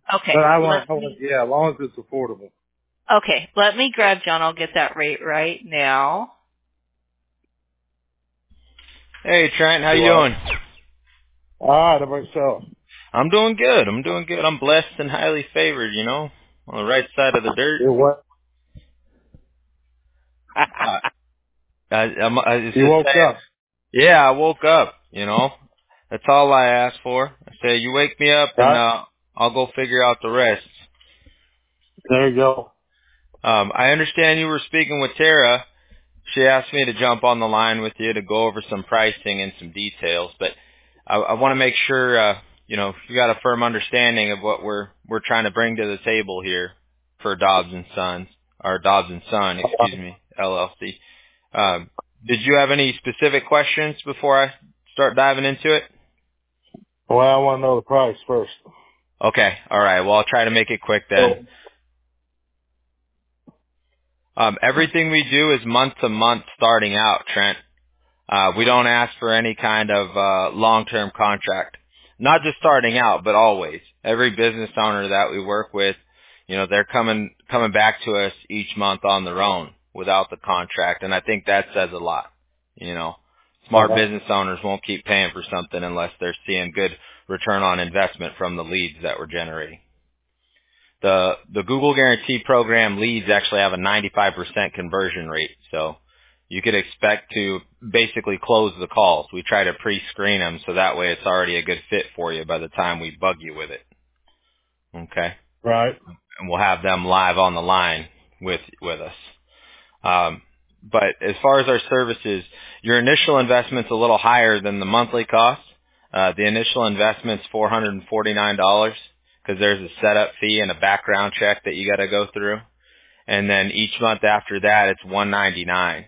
Okay. But I want, yeah, as long as it's affordable. Okay. Let me grab John. I'll get that rate right now. Hey, Trent, how you Right. doing? All right, how about yourself? I'm doing good. I'm blessed and highly favored, on the right side of the dirt. You what? It's You just woke saying, up. yeah, I woke up, That's all I asked for. I say, you wake me up and, Right? I'll go figure out the rest. There you go. I understand you were speaking with Tara. She asked me to jump on the line with you to go over some pricing and some details, but I want to make sure, you got a firm understanding of what we're trying to bring to the table here for Dobbs and Sons, or Dobbs and Son, LLC. Um, did you have any specific questions before I start diving into it? Well, I want to know the price first. Okay, all right. Well, I'll try to make it quick then. Everything we do is month to month starting out, Trent. We don't ask for any kind of long-term contract. Not just starting out, but always. Every business owner that we work with, they're coming back to us each month on their own without the contract, and I think that says a lot. Smart business owners won't keep paying for something unless they're seeing good return on investment from the leads that we're generating. The Google Guarantee Program leads actually have a 95% conversion rate, so you could expect to basically close the calls. We try to pre-screen them so that way it's already a good fit for you by the time we bug you with it. Okay? Right. And we'll have them live on the line with us. But as far as our services, your initial investment's a little higher than the monthly cost. The initial investment's $449 because there's a setup fee and a background check that you got to go through. And then each month after that, it's $199.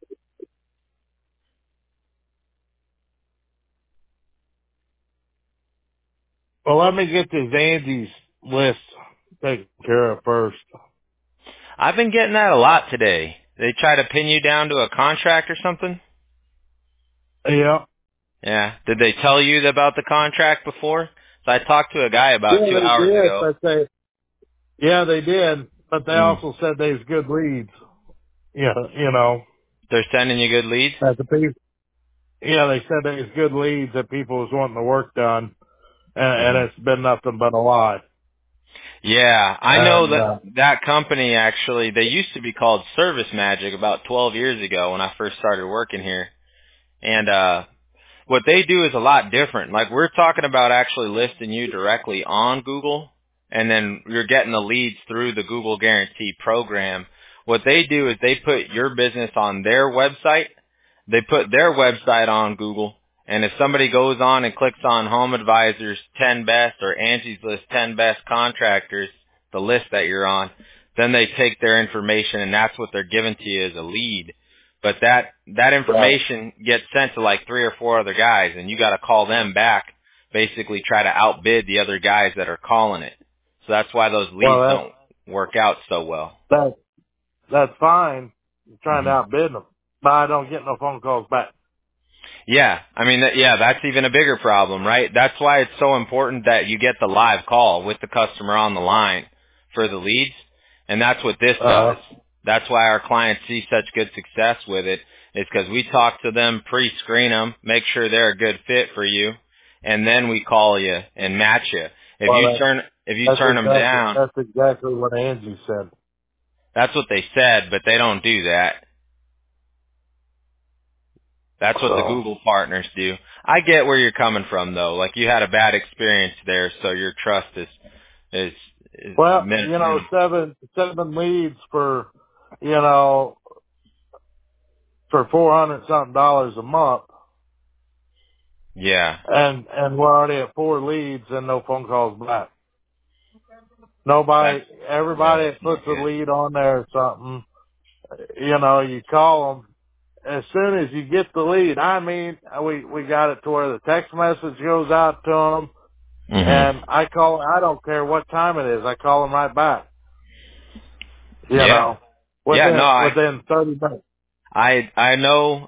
Well, let me get this Angie's list taken care of first. I've been getting that a lot today. They try to pin you down to a contract or something? Yeah. Yeah. Did they tell you about the contract before? So I talked to a guy about Yeah, 2 they hours did, ago. but they did, but they also said they was good leads. Yeah, They're sending you good leads? at the people. Yeah, they said they was good leads that people was wanting the work done, and it's been nothing but a lie. Yeah, I know And that company actually, they used to be called Service Magic about 12 years ago when I first started working here. And what they do is a lot different. Like we're talking about actually listing you directly on Google, and then you're getting the leads through the Google Guarantee program. What they do is they put your business on their website. They put their website on Google, and if somebody goes on and clicks on Home Advisor's 10 Best or Angie's List 10 Best Contractors, the list that you're on, then they take their information, and that's what they're giving to you as a lead. But that information gets sent to like 3 or 4 other guys, and you got to call them back, basically try to outbid the other guys that are calling it. So that's why those leads don't work out so well. that's fine. I'm trying to outbid them, but I don't get no phone calls back. Yeah, I mean, that's even a bigger problem, right? That's why it's so important that you get the live call with the customer on the line for the leads, and that's what this does. That's why our clients see such good success with it, is because we talk to them, pre-screen them, make sure they're a good fit for you, and then we call you and match you. If you turn them down, That's exactly what Angie said. that's what they said, but they don't do that. That's what the Google partners do. I get where you're coming from, though. Like you had a bad experience there, so your trust is Well, minimal. seven leads for, for $400 something a month, Yeah. and we're already at 4 leads and no phone calls back. Everybody that puts a lead on there or something, you call them. As soon as you get the lead, I mean, we got it to where the text message goes out to them, and I don't care what time it is, I call them right back. Yeah. Within 30 minutes. I know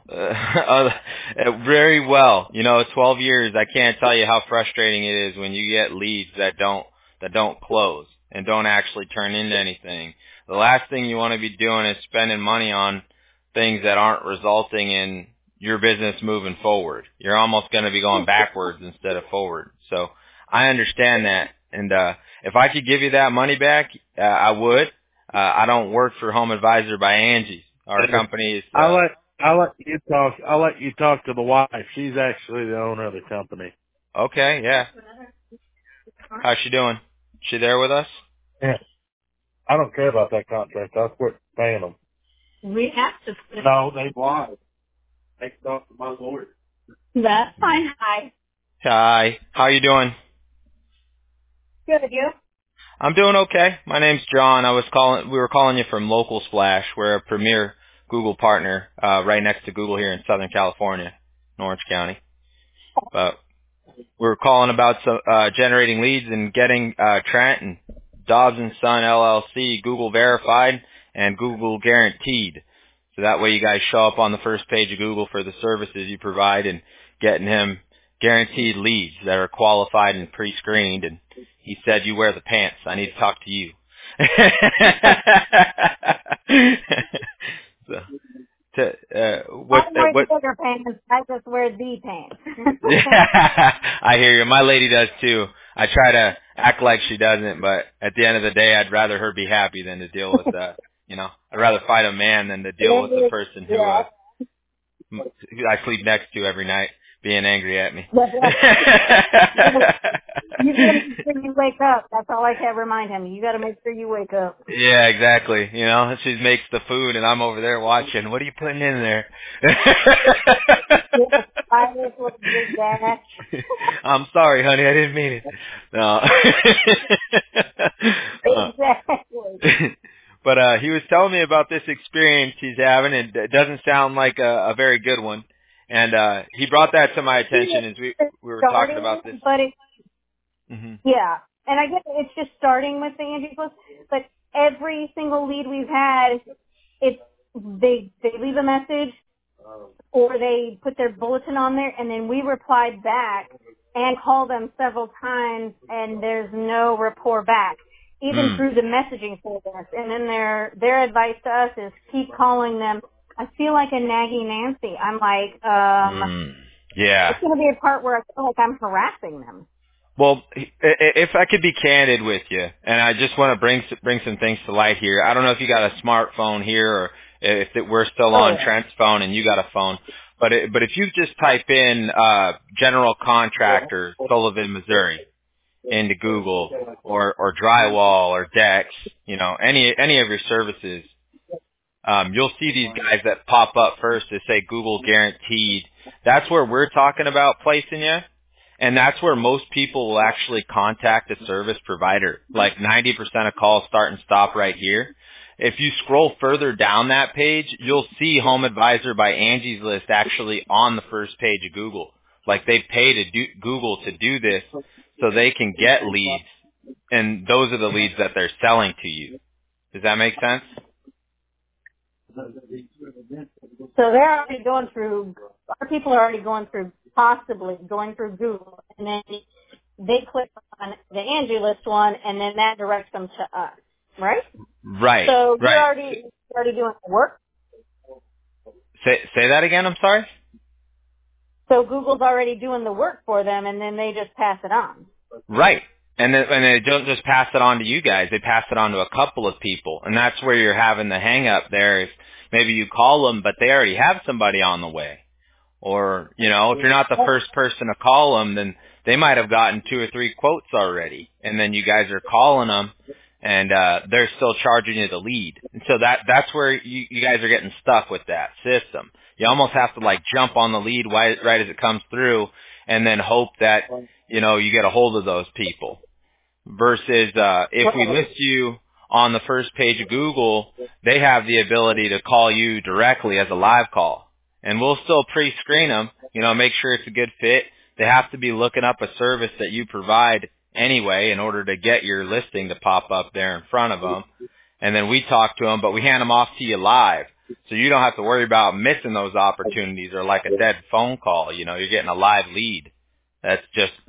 very well. 12 years. I can't tell you how frustrating it is when you get leads that that don't close and don't actually turn into anything. The last thing you want to be doing is spending money on things that aren't resulting in your business moving forward. You're almost going to be going backwards instead of forward. So I understand that. And if I could give you that money back, I would. I don't work for Home Advisor by Angie. Our company is... I'll let you talk. I'll let you talk to the wife. She's actually the owner of the company. Okay, yeah. How's she doing? She there with us? Yeah. I don't care about that contract. I'll quit paying them. We have to. No, they lied. They talked to my lawyer. That's fine. Hi. Hi. How you doing? Good. You? I'm doing okay. My name's John. We were calling you from Local Splash. We're a premier Google partner, right next to Google here in Southern California, in Orange County. But we're calling about generating leads and getting Trent and Dobbs and Son LLC Google verified and Google guaranteed. So that way you guys show up on the first page of Google for the services you provide and getting him guaranteed leads that are qualified and pre-screened. And he said, you wear the pants. I need to talk to you. So, I don't wear the bigger pants. I just wear the pants. I hear you. My lady does too. I try to act like she doesn't, but at the end of the day, I'd rather her be happy than to deal with I'd rather fight a man than to deal with the person who I sleep next to every night being angry at me. You gotta make sure you wake up. That's all I can remind him. You gotta make sure you wake up. Yeah, exactly. She makes the food and I'm over there watching. What are you putting in there? I'm sorry, honey. I didn't mean it. No. Exactly. But he was telling me about this experience he's having, and it doesn't sound like a very good one. And he brought that to my attention as we were talking about this. But Mm-hmm. Yeah, and I guess it's just starting with the Angie Plus, but every single lead we've had, they leave a message or they put their bulletin on there, and then we replied back and call them several times, and there's no rapport back, even through the messaging service. And then their advice to us is keep calling them. I feel like a naggy Nancy. I'm like, yeah, it's going to be a part where I feel like I'm harassing them. Well, if I could be candid with you, and I just want to bring some things to light here. I don't know if you got a smartphone here or if we're still on Trent's phone and you got a phone. But if you just type in general contractor Sullivan, Missouri into Google or drywall or decks, any of your services, you'll see these guys that pop up first that say Google guaranteed. That's where we're talking about placing you. And that's where most people will actually contact a service provider. Like 90% of calls start and stop right here. If you scroll further down that page, you'll see Home Advisor by Angie's List actually on the first page of Google. Like they pay Google to do this so they can get leads. And those are the leads that they're selling to you. Does that make sense? So they're already going through, our people are already possibly going through Google, and then they click on the Angie List one, and then that directs them to us, right? Right. So you're already doing the work? Say that again, I'm sorry? So Google's already doing the work for them, and then they just pass it on. Right. And they don't just pass it on to you guys. They pass it on to a couple of people. And that's where you're having the hang up there. If maybe you call them, but they already have somebody on the way. Or, if you're not the first person to call them, then they might have gotten 2 or 3 quotes already. And then you guys are calling them, and they're still charging you the lead. And so that's where you guys are getting stuck with that system. You almost have to, jump on the lead right as it comes through and then hope that, you get a hold of those people. Versus if we list you on the first page of Google, they have the ability to call you directly as a live call. And we'll still pre-screen them, make sure it's a good fit. They have to be looking up a service that you provide anyway in order to get your listing to pop up there in front of them. And then we talk to them, but we hand them off to you live. So you don't have to worry about missing those opportunities or like a dead phone call. You're getting a live lead that's just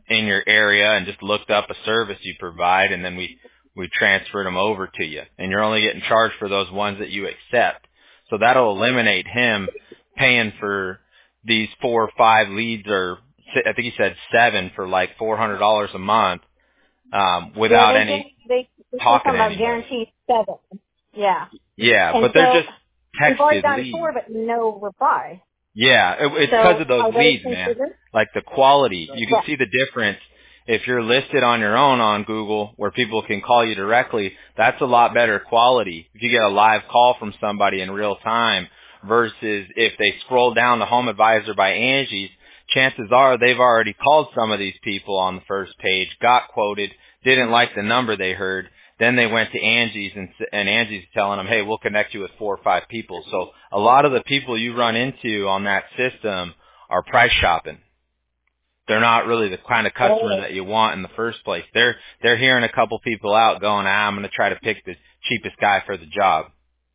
in your area and just looked up a service you provide, and then we transferred them over to you. And you're only getting charged for those ones that you accept. So that'll eliminate him paying for these 4 or 5 leads, or I think he said 7 for like $400 a month, without any talking to anybody. Guaranteed 7. Yeah. Yeah, and but they're just we've already texted done leads. 4, but no reply. Yeah, it's because of those leads, man. Like the quality. You can see the difference. If you're listed on your own on Google where people can call you directly, that's a lot better quality. If you get a live call from somebody in real time versus if they scroll down the Home Advisor by Angie's, chances are they've already called some of these people on the first page, got quoted, didn't like the number they heard, then they went to Angie's and Angie's telling them, hey, we'll connect you with 4 or 5 people. So a lot of the people you run into on that system are price shopping. They're not really the kind of customer that you want in the first place. They're hearing a couple people out going, I'm going to try to pick the cheapest guy for the job.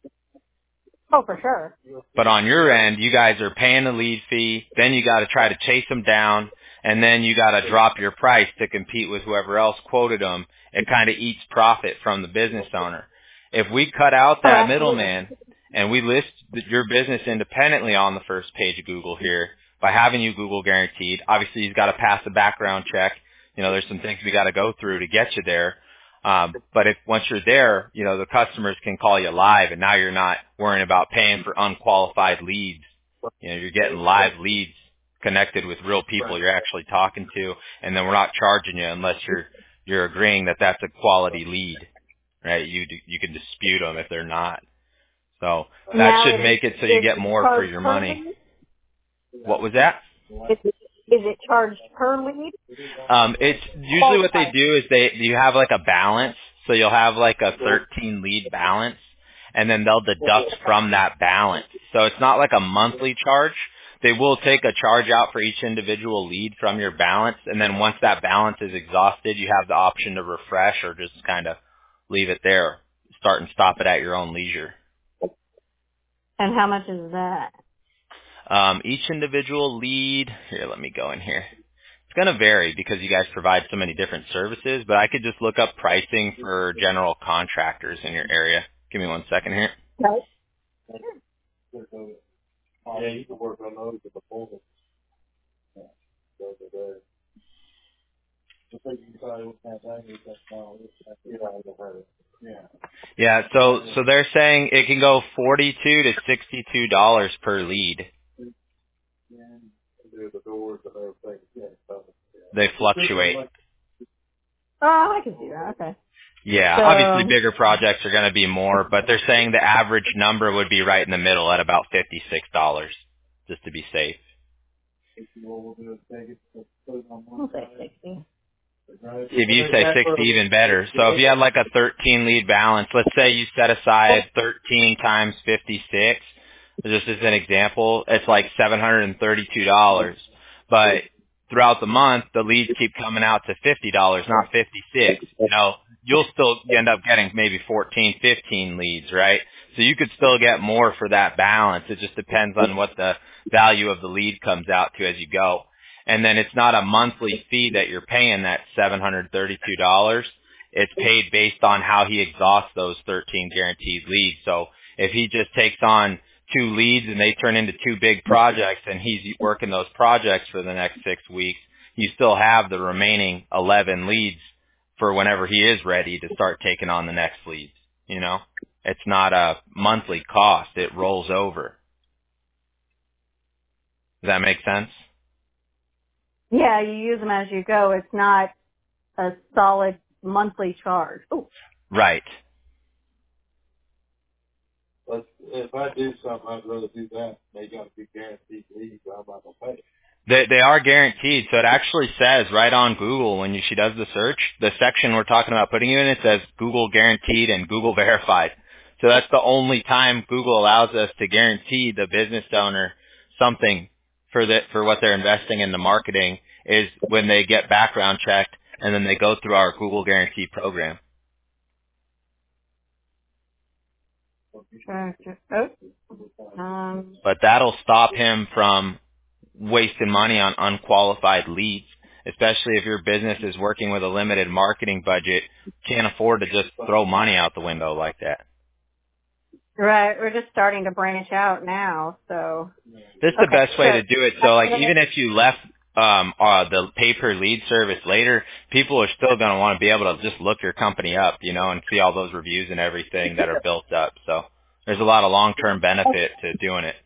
Oh, for sure. But on your end, you guys are paying the lead fee, then you got to try to chase them down, and then you got to drop your price to compete with whoever else quoted them. It kind of eats profit from the business owner. If we cut out that middleman and we list your business independently on the first page of Google here, by having you Google guaranteed, obviously you've got to pass a background check. You know, there's some things we got to go through to get you there. But if once you're there, you know, the customers can call you live, and now you're not worrying about paying for unqualified leads. You know, you're getting live leads connected with real people you're actually talking to, and then we're not charging you unless you're agreeing that that's a quality lead, right? You can dispute them if they're not. So that should make it so you get more for your money. What was that? Is it charged per lead? It's usually what they do is you have like a balance. So you'll have like a 13 lead balance, and then they'll deduct from that balance. So it's not like a monthly charge. They will take a charge out for each individual lead from your balance, and then once that balance is exhausted, you have the option to refresh or just kind of leave it there. Start and stop it at your own leisure. And how much is that? Each individual lead, here, let me go in here. It's going to vary because you guys provide so many different services, but I could just look up pricing for general contractors in your area. Give me 1 second here. Right. Yeah, you can work on those with the full. Yeah, so they're saying it can go $42 to $62 per lead. They fluctuate. Oh, I can see that. Okay. Yeah, so, obviously bigger projects are going to be more, but they're saying the average number would be right in the middle at about $56, just to be safe. We'll say 60. If you say 60, even better. So if you had like a 13 lead balance, let's say you set aside 13 times 56, just as an example, it's like $732. But throughout the month, the leads keep coming out to $50, not 56. You know, you'll still end up getting maybe 14, 15 leads, right? So you could still get more for that balance. It just depends on what the value of the lead comes out to as you go. And then it's not a monthly fee that you're paying, that $732. It's paid based on how he exhausts those 13 guaranteed leads. So if he just takes on 2 leads and they turn into 2 big projects and he's working those projects for the next 6 weeks, you still have the remaining 11 leads for whenever he is ready to start taking on the next leads. You know, it's not a monthly cost. It rolls over. Does that make sense? Yeah, you use them as you go. It's not a solid monthly charge. Ooh. Right. But if I do something, I'd rather do that. They got to be guaranteed leads. I'm not going to pay. They are guaranteed. So it actually says right on Google when she does the search, the section we're talking about putting you in, it says Google guaranteed and Google verified. So that's the only time Google allows us to guarantee the business owner something for what they're investing in the marketing is when they get background checked and then they go through our Google Guarantee program. But that'll stop him from wasting money on unqualified leads. especially if your business is working with a limited marketing budget. Can't afford to just throw money out the window like that. Right. We're just starting to branch out now, so. This is the best way to do it. So, like, even if you left the pay-per-lead service later, people are still going to want to be able to just look your company up, you know, and see all those reviews and everything that are built up. So there's a lot of long-term benefit to doing it.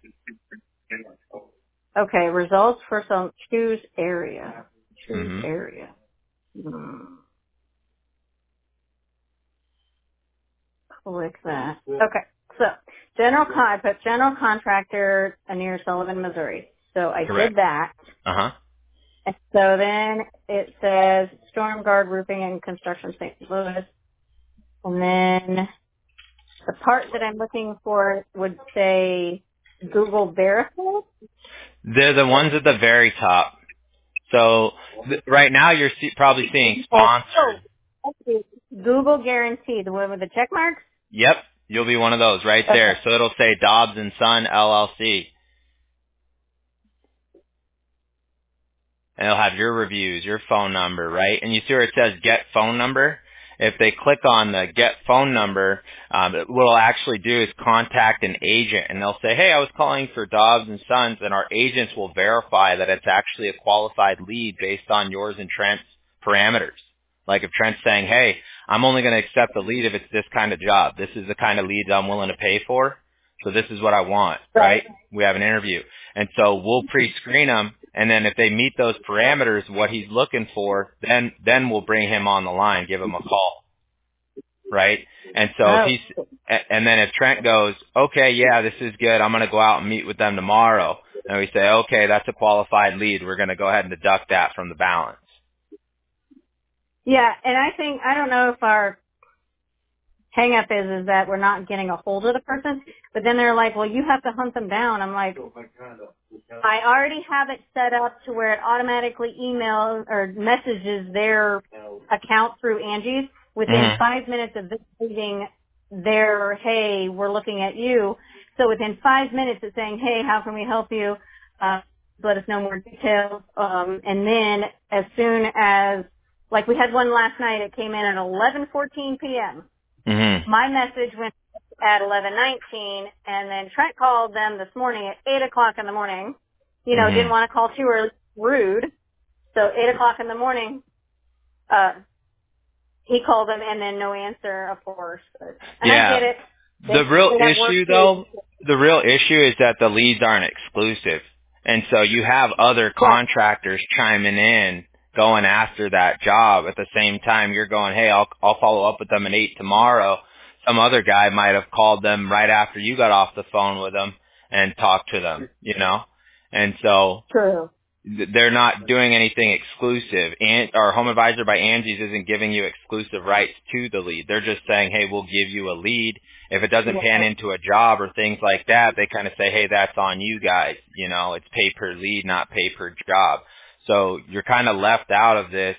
Okay, results for some choose area. Mm-hmm. Area. Click that. Okay, so I put general contractor near Sullivan, Missouri. So I Correct. did that. Uh-huh. And so then it says Storm Guard Roofing and Construction St. Louis. And then the part that I'm looking for would say Google Verify. They're the ones at the very top. So right now you're probably seeing sponsored. Google Guarantee, the one with the check marks? Yep, you'll be one of those right there. So it'll say Dobbs and Son LLC. And it'll have your reviews, your phone number, right? And you see where it says Get Phone Number? If they click on the Get Phone Number, what it'll actually do is contact an agent, and they'll say, hey, I was calling for Dobbs and Sons, and our agents will verify that it's actually a qualified lead based on yours and Trent's parameters. Like if Trent's saying, hey, I'm only going to accept the lead if it's this kind of job. This is the kind of lead I'm willing to pay for. So this is what I want, right? We have an interview. And so we'll pre-screen them. And then if they meet those parameters, what he's looking for, then we'll bring him on the line, give him a call, right? And so and then if Trent goes, okay, yeah, this is good. I'm going to go out and meet with them tomorrow. And we say, okay, that's a qualified lead. We're going to go ahead and deduct that from the balance. Yeah, and I don't know if our hang up is that we're not getting a hold of the person, but then they're like, well, you have to hunt them down. I'm like, I already have it set up to where it automatically emails or messages their account through Angie's within 5 minutes of this meeting. Hey, we're looking at you. So within 5 minutes it's saying, hey, how can we help you? Let us know more details. And then as soon as, like we had one last night, it came in at 11:14 p.m. Mm-hmm. My message went at 11:19, and then Trent called them this morning at 8 o'clock in the morning. You know, didn't want to call too early, rude. So 8 o'clock in the morning, he called them, and then no answer, of course. And I get it. The real issue is that the leads aren't exclusive. And so you have other contractors chiming in, going after that job. At the same time, you're going, hey, I'll follow up with them at 8 tomorrow. Some other guy might have called them right after you got off the phone with them and talked to them, you know? And so they're not doing anything exclusive. Our Home Advisor by Angie's isn't giving you exclusive rights to the lead. They're just saying, hey, we'll give you a lead. If it doesn't pan into a job or things like that, they kind of say, hey, that's on you guys. You know, it's pay per lead, not pay per job. So you're kind of left out of this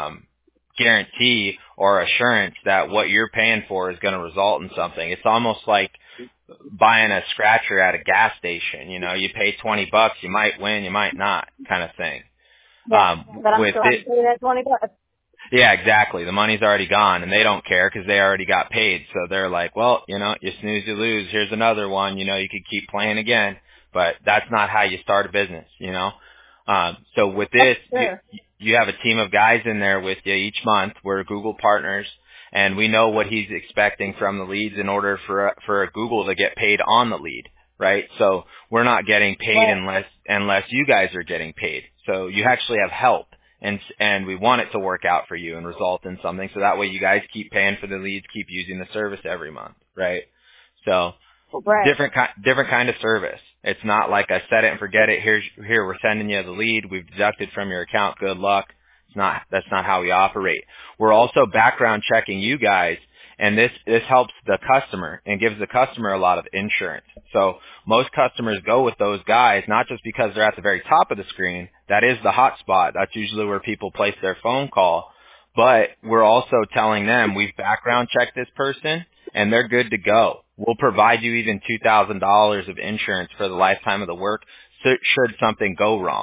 guarantee or assurance that what you're paying for is going to result in something. It's almost like buying a scratcher at a gas station. You know, you pay $20, you might win, you might not, kind of thing. But I'm still having to pay that $20. Yeah, exactly. The money's already gone, and they don't care because they already got paid. So they're like, well, you know, you snooze, you lose. Here's another one. You know, you could keep playing again. But that's not how you start a business, you know. So with this, you have a team of guys in there with you each month. We're Google partners, and we know what he's expecting from the leads in order for Google to get paid on the lead, right? So we're not getting paid unless you guys are getting paid. So you actually have help, and we want it to work out for you and result in something. So that way you guys keep paying for the leads, keep using the service every month, right? So different kind of service. It's not like I set it and forget it. Here we're sending you the lead. We've deducted from your account. Good luck. That's not how we operate. We're also background checking you guys, and this helps the customer and gives the customer a lot of insurance. So most customers go with those guys, not just because they're at the very top of the screen. That is the hot spot. That's usually where people place their phone call. But we're also telling them we've background checked this person, and they're good to go. We'll provide you even $2,000 of insurance for the lifetime of the work should something go wrong.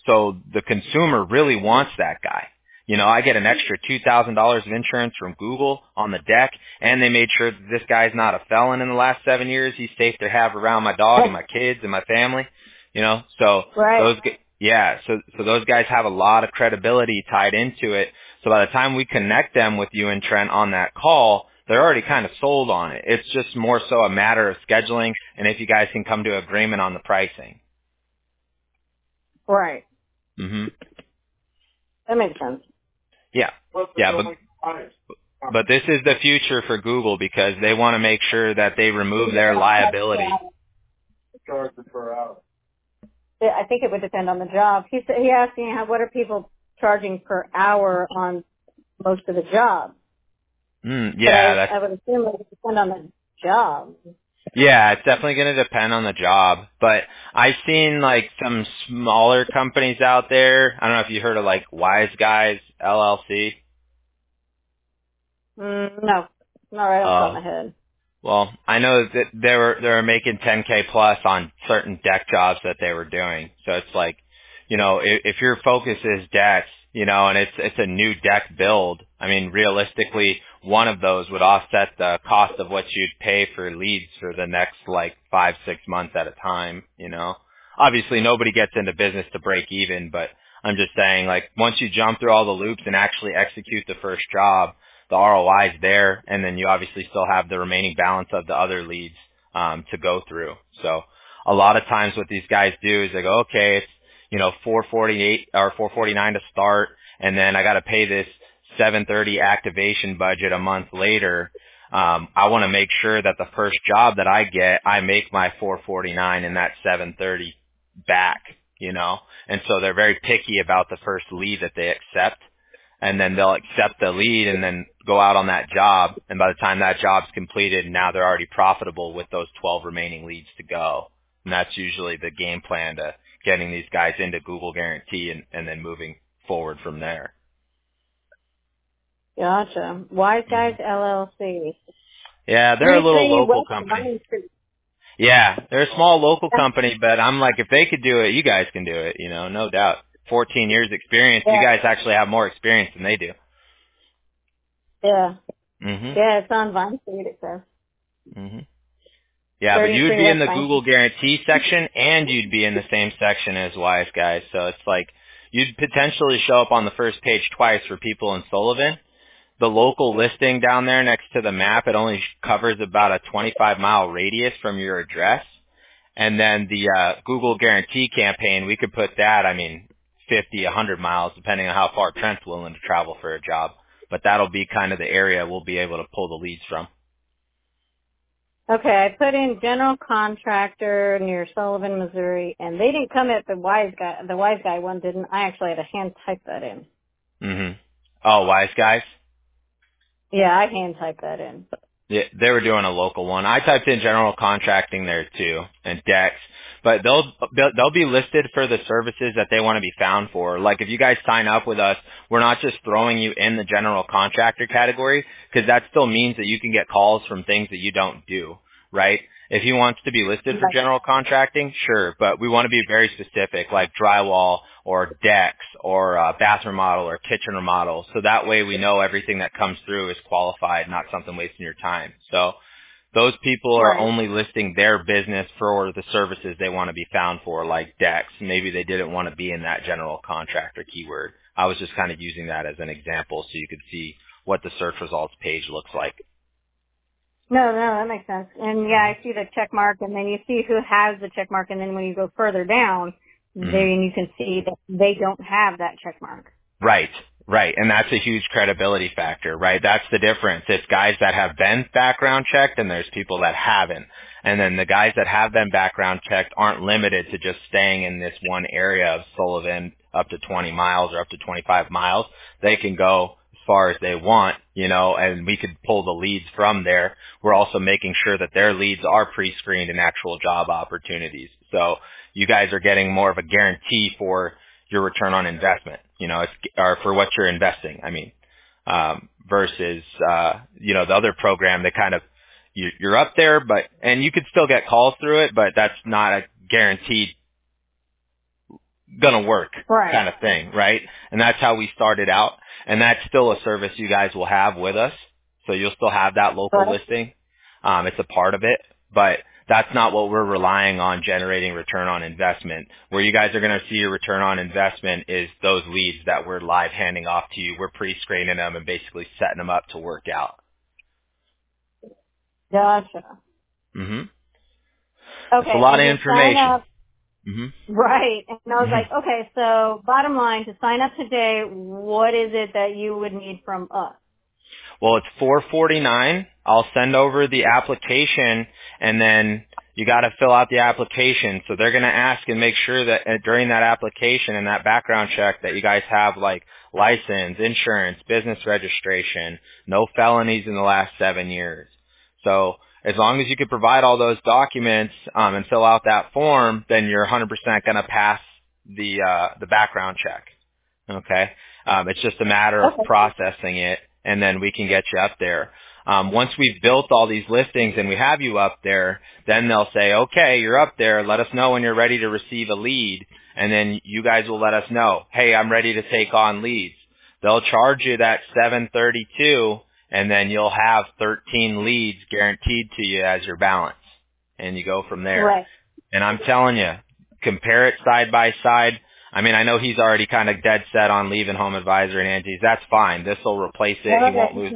So the consumer really wants that guy. You know, I get an extra $2,000 of insurance from Google on the deck, and they made sure that this guy's not a felon in the last 7 years. He's safe to have around my dog and my kids and my family. You know, so Right. so those guys have a lot of credibility tied into it. So by the time we connect them with you and Trent on that call, they're already kind of sold on it. It's just more so a matter of scheduling and if you guys can come to agreement on the pricing. Right. Mhm. That makes sense. Yeah. Yeah, but this is the future for Google because they want to make sure that they remove their liability. Charging per hour. Yeah, I think it would depend on the job. He asked me, what are people charging per hour on most of the jobs? Yeah, I would assume it would depend on the job. yeah, it's definitely going to depend on the job. But I've seen like some smaller companies out there. I don't know if you heard of like Wise Guys LLC. No, not right off the top of my head. Well, I know that they were making 10K plus on certain deck jobs that they were doing. So it's like, you know, if your focus is decks, you know, and it's a new deck build, I mean, realistically, one of those would offset the cost of what you'd pay for leads for the next like 5-6 months at a time, you know. Obviously, nobody gets into business to break even, but I'm just saying, like, once you jump through all the loops and actually execute the first job, the ROI is there, and then you obviously still have the remaining balance of the other leads to go through. So a lot of times what these guys do is they go, okay, it's, you know, $448 or $449 to start, and then I got to pay this $730 activation budget a month later. I want to make sure that the first job that I get, I make my $449 and that $730 back, you know. And so they're very picky about the first lead that they accept. And then they'll accept the lead and then go out on that job. And by the time that job's completed, now they're already profitable with those 12 remaining leads to go. And that's usually the game plan to getting these guys into Google Guarantee and then moving forward from there. Gotcha. Wise Guys LLC. Yeah, they're a little local company. Yeah, they're a small local company, but I'm like, if they could do it, you guys can do it, you know, no doubt. 14 years experience. Yeah. You guys actually have more experience than they do. Yeah. Mhm. Yeah, it's on Vine Street, it says. Mhm. Yeah, but you would be in the Google Guarantee section, and you'd be in the same section as Wise Guys. So it's like you'd potentially show up on the first page twice for people in Sullivan. The local listing down there next to the map, it only covers about a 25-mile radius from your address. And then the Google Guarantee campaign, we could put that, 50, 100 miles, depending on how far Trent's willing to travel for a job. But that'll be kind of the area we'll be able to pull the leads from. Okay, I put in general contractor near Sullivan, Missouri, and they didn't come at the Wise Guy one didn't. I actually had to hand type that in. Mhm. Oh, Wise Guys? Yeah, I hand typed that in. Yeah, they were doing a local one. I typed in general contracting there too, and decks. But they'll be listed for the services that they want to be found for. Like if you guys sign up with us, we're not just throwing you in the general contractor category, because that still means that you can get calls from things that you don't do, right? If he wants to be listed for general contracting, sure, but we want to be very specific, like drywall or decks or bathroom remodel or kitchen remodel, so that way we know everything that comes through is qualified, not something wasting your time. So those people are only listing their business for the services they want to be found for, like decks. Maybe they didn't want to be in that general contractor keyword. I was just kind of using that as an example so you could see what the search results page looks like. No, that makes sense. And yeah, I see the check mark, and then you see who has the check mark, and then when you go further down, then you can see that they don't have that check mark. Right. And that's a huge credibility factor, right? That's the difference. It's guys that have been background checked, and there's people that haven't. And then the guys that have been background checked aren't limited to just staying in this one area of Sullivan up to 20 miles or up to 25 miles. They can go as far as they want, you know, and we could pull the leads from there. We're also making sure that their leads are pre-screened in actual job opportunities. So you guys are getting more of a guarantee for your return on investment, you know, or for what you're investing, versus, the other program that kind of, you're up there, and you could still get calls through it, but that's not a guaranteed gonna work Right. kind of thing, right? And that's how we started out, and that's still a service you guys will have with us. So you'll still have that local listing. It's a part of it, but that's not what we're relying on generating return on investment. Where you guys are going to see your return on investment is those leads that we're live handing off to you. We're pre-screening them and basically setting them up to work out. Gotcha. Mm-hmm. Okay. It's a lot of and to sign information. up, Mm-hmm. right. And I was like, okay, so bottom line, to sign up today, what is it that you would need from us? Well, it's $449. I'll send over the application, and then you got to fill out the application. So they're going to ask and make sure that during that application and that background check that you guys have like license, insurance, business registration, no felonies in the last 7 years. So as long as you can provide all those documents and fill out that form, then you're 100% going to pass the background check. Okay, it's just a matter of processing it, and then we can get you up there. Once we've built all these listings and we have you up there, then they'll say, okay, you're up there. Let us know when you're ready to receive a lead, and then you guys will let us know, hey, I'm ready to take on leads. They'll charge you that $732, and then you'll have 13 leads guaranteed to you as your balance, and you go from there. Right. And I'm telling you, compare it side by side. I mean, I know he's already kind of dead set on leaving Home Advisor and Angie's. That's fine. This will replace it. He won't lose.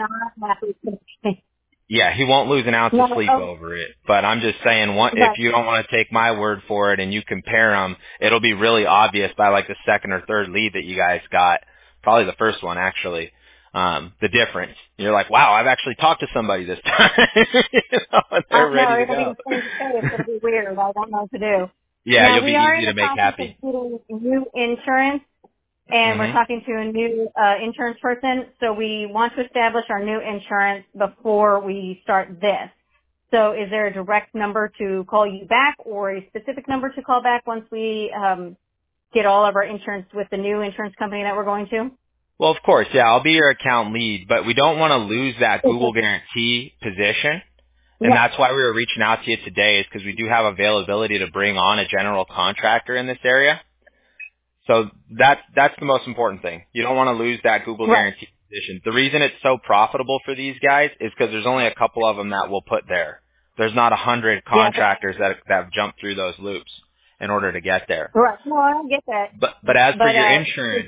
Yeah, he won't lose an ounce of sleep over it. But I'm just saying, if you don't want to take my word for it and you compare them, it'll be really obvious by like the second or third lead that you guys got. Probably the first one, actually. The difference. You're like, wow, I've actually talked to somebody this time. And they're ready to go. It's going to be weird. I don't know what to do. Yeah, now, you'll be easy to make happy. We are in the process of getting new insurance, and we're talking to a new insurance person. So we want to establish our new insurance before we start this. So is there a direct number to call you back or a specific number to call back once we get all of our insurance with the new insurance company that we're going to? Well, of course, yeah, I'll be your account lead, but we don't want to lose that Google guarantee position. And that's why we were reaching out to you today, is because we do have availability to bring on a general contractor in this area. So that's the most important thing. You don't want to lose that Google guarantee position. The reason it's so profitable for these guys is because there's only a couple of them that we'll put there. There's not 100 contractors that have jumped through those loops in order to get there. Right. No, I don't get that. But as for your insurance,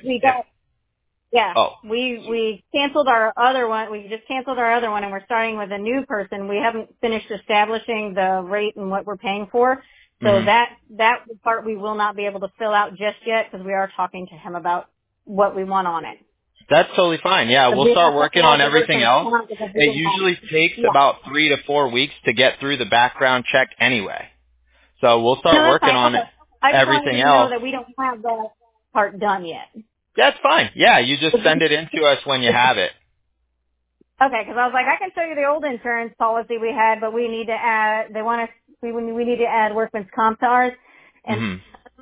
we canceled our other one. We just canceled our other one, and we're starting with a new person. We haven't finished establishing the rate and what we're paying for. So that part we will not be able to fill out just yet because we are talking to him about what we want on it. That's totally fine. Yeah, we'll start working on everything else. It usually takes about 3 to 4 weeks to get through the background check anyway. So we'll start working on everything else. I just wanted to know that we don't have that part done yet. That's fine. Yeah, you just send it in to us when you have it. Okay, because I was like, I can show you the old insurance policy we had, but we need to add. We need to add workman's comp to ours. And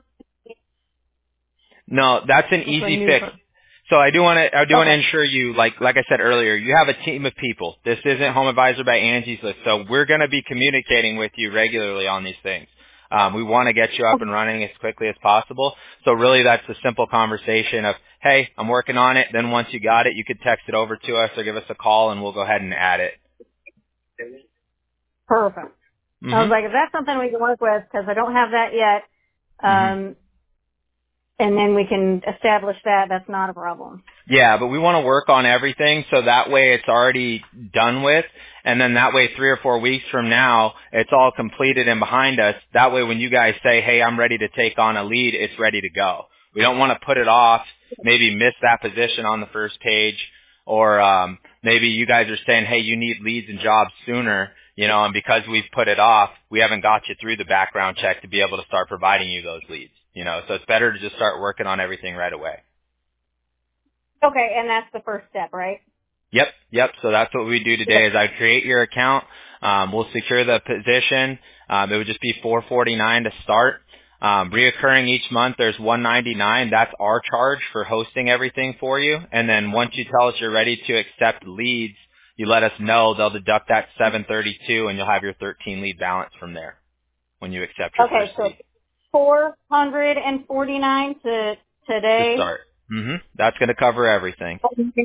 No, that's an easy fix. So I do want to ensure you, like I said earlier, you have a team of people. This isn't Home Advisor by Angie's List, so we're going to be communicating with you regularly on these things. We want to get you up and running as quickly as possible. So really that's a simple conversation of, hey, I'm working on it. Then once you got it, you could text it over to us or give us a call and we'll go ahead and add it. Perfect. I was like, if that's something we can work with, because I don't have that yet, and then we can establish that, that's not a problem. Yeah, but we want to work on everything so that way it's already done with, and then that way 3 or 4 weeks from now, it's all completed and behind us. That way when you guys say, hey, I'm ready to take on a lead, it's ready to go. We don't want to put it off, maybe miss that position on the first page, or maybe you guys are saying, hey, you need leads and jobs sooner, and because we've put it off, we haven't got you through the background check to be able to start providing you those leads. So it's better to just start working on everything right away. Okay, and that's the first step, right? Yep. So that's what we do today is I create your account. We'll secure the position. It would just be $449 to start. Reoccurring each month, there's $199. That's our charge for hosting everything for you. And then once you tell us you're ready to accept leads, you let us know. They'll deduct that $732, and you'll have your 13 lead balance from there when you accept your first lead. $449 to today. To start. That's going to cover everything.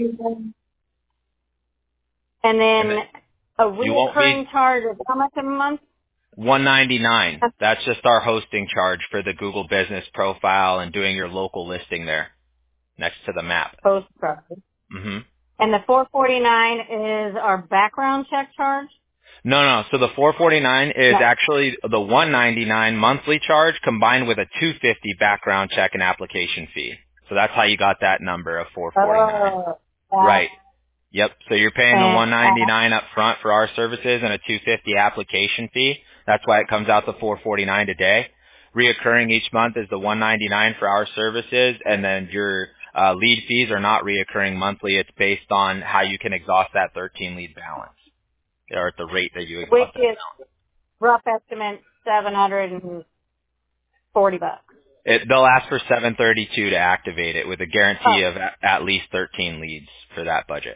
And then a recurring charge of how much a month? $199. That's just our hosting charge for the Google Business Profile and doing your local listing there next to the map. Post profit. And the $449 is our background check charge? No. So the $449 is actually the $199 monthly charge combined with a $250 background check and application fee. So that's how you got that number of $449. Right. Yep. So you're paying the $199 up front for our services and a $250 application fee. That's why it comes out to $449 today. Reoccurring each month is the $199 for our services, and then your lead fees are not reoccurring monthly. It's based on how you can exhaust that 13 lead balance, or at the rate that you exhaust. Which is rough estimate $740. They'll ask for $732 to activate it with a guarantee of at least 13 leads for that budget.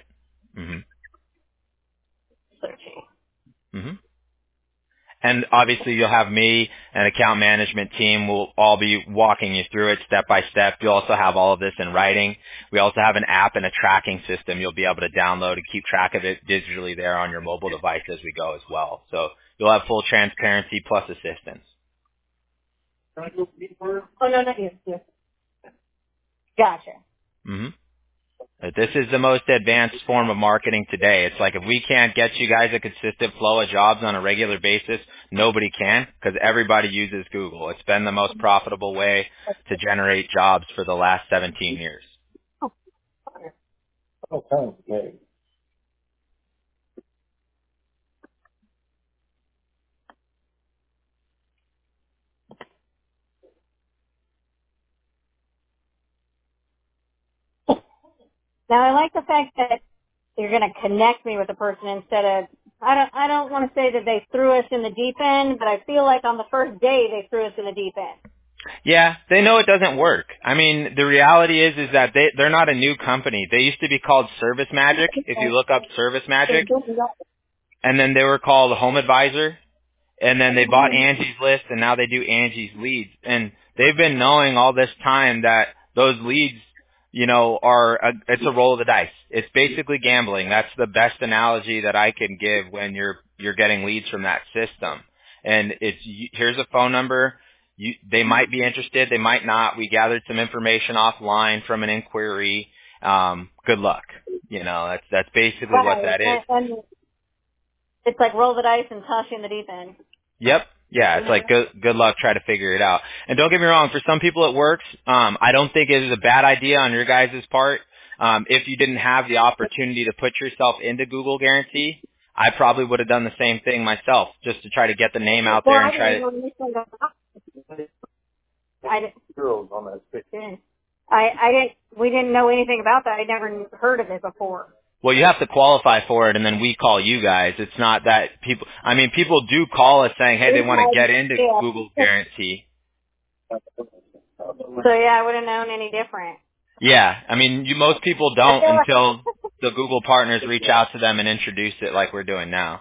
13. And obviously you'll have me and account management team. We'll all be walking you through it step by step. You'll also have all of this in writing. We also have an app and a tracking system you'll be able to download and keep track of it digitally there on your mobile device as we go as well. So you'll have full transparency plus assistance. Oh, no, not you. Gotcha. This is the most advanced form of marketing today. It's like if we can't get you guys a consistent flow of jobs on a regular basis, nobody can, because everybody uses Google. It's been the most profitable way to generate jobs for the last 17 years. Okay. Now, I like the fact that you're going to connect me with a person instead of, I don't want to say that they threw us in the deep end, but I feel like on the first day they threw us in the deep end. Yeah, they know it doesn't work. I mean, the reality is that they're not a new company. They used to be called Service Magic, if you look up Service Magic. And then they were called Home Advisor. And then they bought Angie's List, and now they do Angie's Leads. And they've been knowing all this time that those leads, it's a roll of the dice. It's basically gambling. That's the best analogy that I can give when you're getting leads from that system. And here's a phone number. They might be interested. They might not. We gathered some information offline from an inquiry. Good luck. That's basically what that is. And it's like roll the dice and toss you in the deep end. Yep. Yeah, it's like good luck, try to figure it out. And don't get me wrong, for some people it works. I don't think it is a bad idea on your guys' part. If you didn't have the opportunity to put yourself into Google Guarantee, I probably would have done the same thing myself, just to try to get the name out there and try to. We didn't know anything about that. I never heard of it before. Well, you have to qualify for it, and then we call you guys. It's not that people do call us saying, hey, they want to get into Google Guarantee. So, yeah, I would have known any different. Yeah, most people don't until the Google partners reach out to them and introduce it like we're doing now.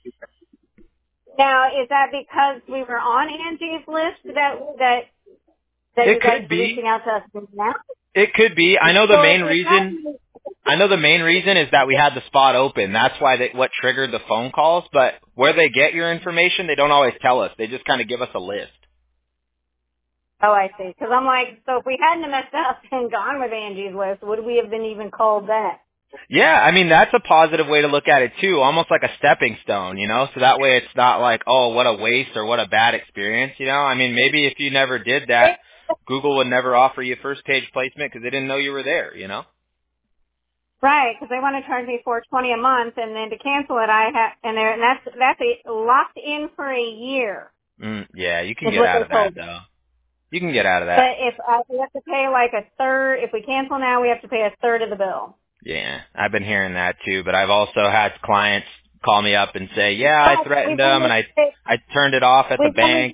Now, is that because we were on Angie's List that you guys are reaching out to us now? It could be. I know the main reason is that we had the spot open. That's why what triggered the phone calls. But where they get your information, they don't always tell us. They just kind of give us a list. Oh, I see. Because I'm like, so if we hadn't messed up and gone with Angie's List, would we have been even called that? Yeah, that's a positive way to look at it too. Almost like a stepping stone, So that way it's not like, oh, what a waste or what a bad experience, Maybe if you never did that, Google would never offer you first page placement because they didn't know you were there, Right, because they want to charge me $420 a month, and then to cancel it, that's locked in for a year. Yeah, you can get out of that though. You can get out of that. But if we have to pay like a third, if we cancel now, we have to pay a third of the bill. Yeah, I've been hearing that too. But I've also had clients call me up and say, "Yeah, I threatened them, and I turned it off at the bank."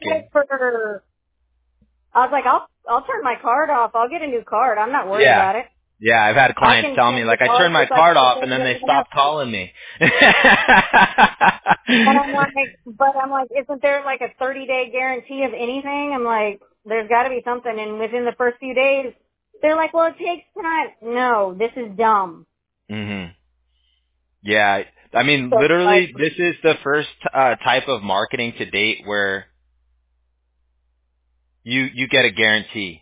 I was like, "I'll turn my card off. I'll get a new card. I'm not worried about it." Yeah, I've had clients tell me, like, I turned my card off and then they stopped calling me. And I'm like, isn't there like a 30-day guarantee of anything? I'm like, there's got to be something. And within the first few days, they're like, well, it takes time. No, this is dumb. Yeah. I mean, So, literally, this is the first type of marketing to date where you get a guarantee.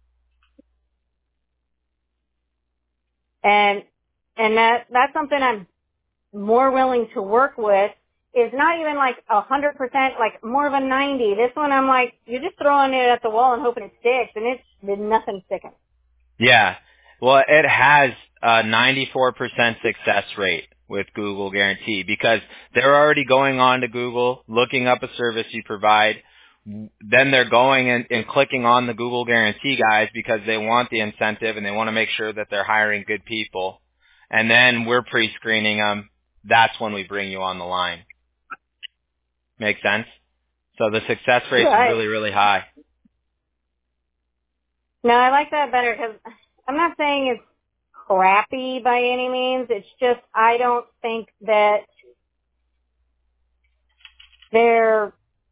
And that's something I'm more willing to work with. Is not even like 100%, like more of a 90. This one I'm like, you're just throwing it at the wall and hoping it sticks, and there's nothing sticking. Yeah. Well, it has a 94% success rate with Google Guarantee because they're already going on to Google, looking up a service you provide. Then they're going and clicking on the Google Guarantee guys because they want the incentive and they want to make sure that they're hiring good people. And then we're pre-screening them. That's when we bring you on the line. Make sense? So the success rate is really, really high. No, I like that better because I'm not saying it's crappy by any means. It's just I don't think that their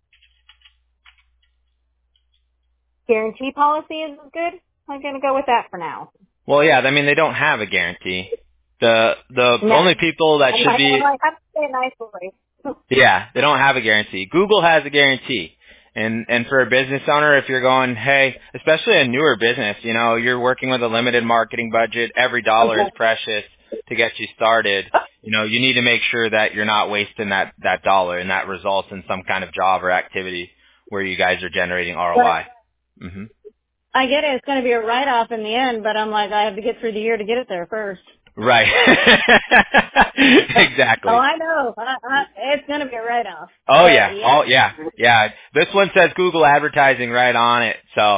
guarantee policy is good. I'm going to go with that for now. Well, yeah, I mean, they don't have a guarantee. The only people that should be... I have to say it nicely. Yeah, they don't have a guarantee. Google has a guarantee. And for a business owner, if you're going, hey, especially a newer business, you know, you're working with a limited marketing budget, every dollar is precious to get you started. You know, you need to make sure that you're not wasting that dollar and that results in some kind of job or activity where you guys are generating ROI. Mm-hmm. I get it. It's going to be a write-off in the end, but I'm like, I have to get through the year to get it there first. Right. Exactly. Oh, I know. It's going to be a write-off. Oh, yeah. Yeah. Oh, yeah. Yeah. This one says Google advertising right on it, so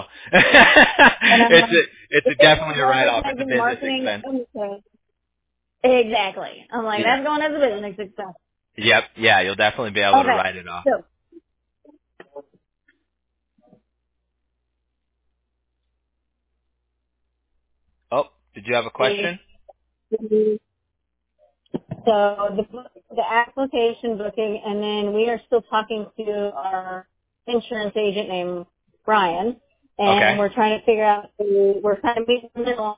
it's definitely a write-off. It's a business expense. Exactly. I'm like, that's going as a business expense. Yep. Yeah, you'll definitely be able to write it off. So, oh, did you have a question? So the application booking, and then we are still talking to our insurance agent named Brian, and we're trying to figure out. We're kind of meeting in the middle.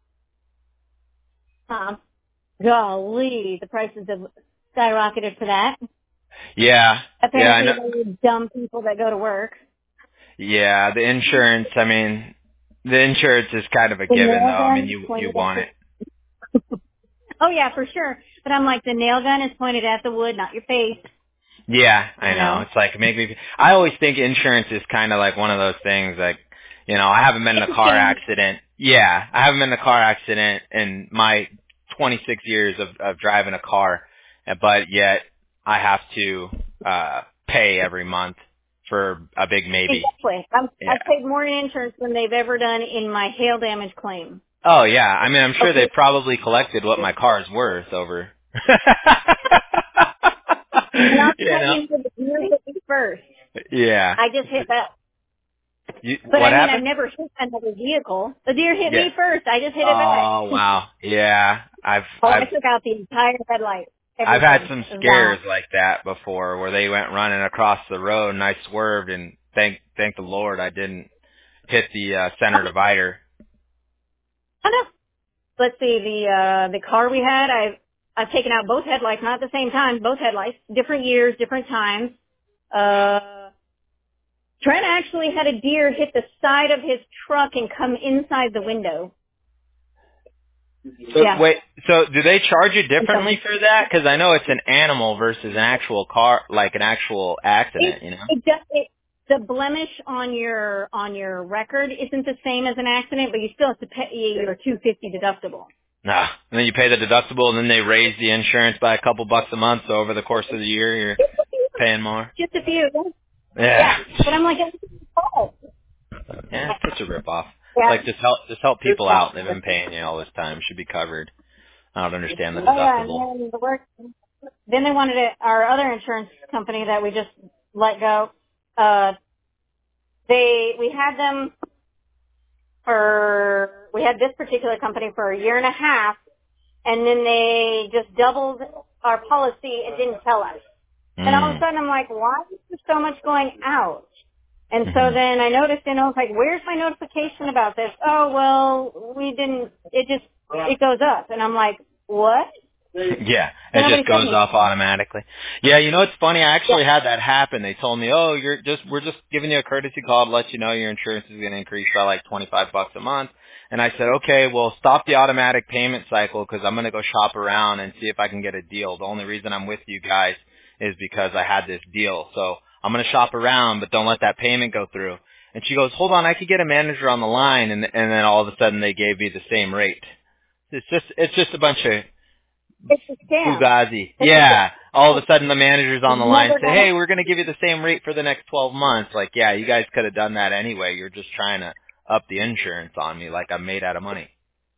Golly, the prices have skyrocketed for that. Yeah. Apparently, they're dumb people that go to work. Yeah, the insurance. I mean, the insurance is kind of a given, though. I mean, you want it. Oh yeah, for sure. But I'm like, the nail gun is pointed at the wood, not your face. Yeah, I know. It's like I always think insurance is kind of like one of those things. Like, you know, I haven't been in a car accident. Yeah, I haven't been in a car accident in my 26 years of driving a car, but yet I have to pay every month for a big maybe. Exactly. I've paid more in insurance than they've ever done in my hail damage claim. Oh yeah, I mean, I'm sure they probably collected what my car is worth over. Not the deer hit me first. Yeah. I just hit that. But what I mean, happened? I've never hit another vehicle. The deer hit me first. I just hit it back. Oh wow. Yeah. I took out the entire headlight. I've had some scares like that before where they went running across the road and I swerved and thank the Lord I didn't hit the center divider. I know. Let's see, the car we had, I've taken out both headlights, not at the same time, both headlights, different years, different times. Trent actually had a deer hit the side of his truck and come inside the window. So, wait, so do they charge you differently for that? Because I know it's an animal versus an actual car, like an actual accident, you know? The blemish on your record isn't the same as an accident, but you still have to pay your $250 deductible. Nah, and then you pay the deductible, and then they raise the insurance by a couple bucks a month. So over the course of the year, you're paying more. Just a few. Yeah. But I'm like, yeah, it's such a ripoff. Yeah. Like just help people out. They've been paying you all this time. Should be covered. I don't understand the deductible. Then they wanted our other insurance company that we just let go. We had this particular company for a year and a half, and then they just doubled our policy and didn't tell us. And all of a sudden I'm like, why is there so much going out? And so then I noticed, and I was like, where's my notification about this? Oh, well, it goes up. And I'm like, what? Yeah, it just goes off automatically. Yeah, you know it's funny. I actually had that happen. They told me, "Oh, we're just giving you a courtesy call to let you know your insurance is going to increase by like $25 a month." And I said, "Okay, well, stop the automatic payment cycle because I'm going to go shop around and see if I can get a deal. The only reason I'm with you guys is because I had this deal. So I'm going to shop around, but don't let that payment go through." And she goes, "Hold on, I could get a manager on the line." And then all of a sudden they gave me the same rate. It's just a bunch of it's a scam. Fugazi. Yeah. All of a sudden the manager's on the line and say, "Hey, we're going to give you the same rate for the next 12 months. Like, yeah, you guys could have done that anyway. You're just trying to up the insurance on me like I'm made out of money."